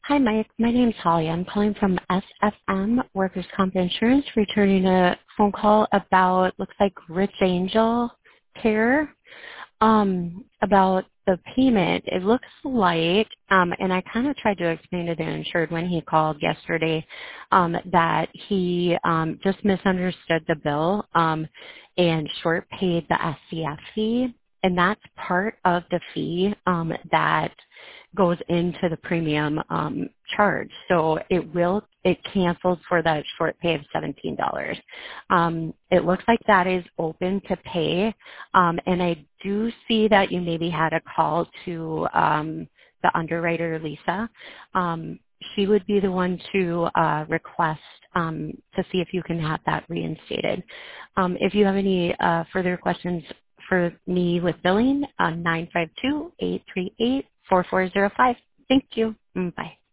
Hi, Mike. My name's Holly. I'm calling from SFM Workers' Comp Insurance, returning a phone call about, looks like Rich Angel Care, about the payment. It looks like, and I kind of tried to explain to the insured when he called yesterday, that he just misunderstood the bill and short paid the SCF fee. And that's part of the fee that goes into the premium charge. So it cancels for that short pay of $17. It looks like that is open to pay. And I do see that you maybe had a call to the underwriter, Lisa. She would be the one to request to see if you can have that reinstated. If you have any further questions for me with billing, 952-838-4405. Thank you. Bye.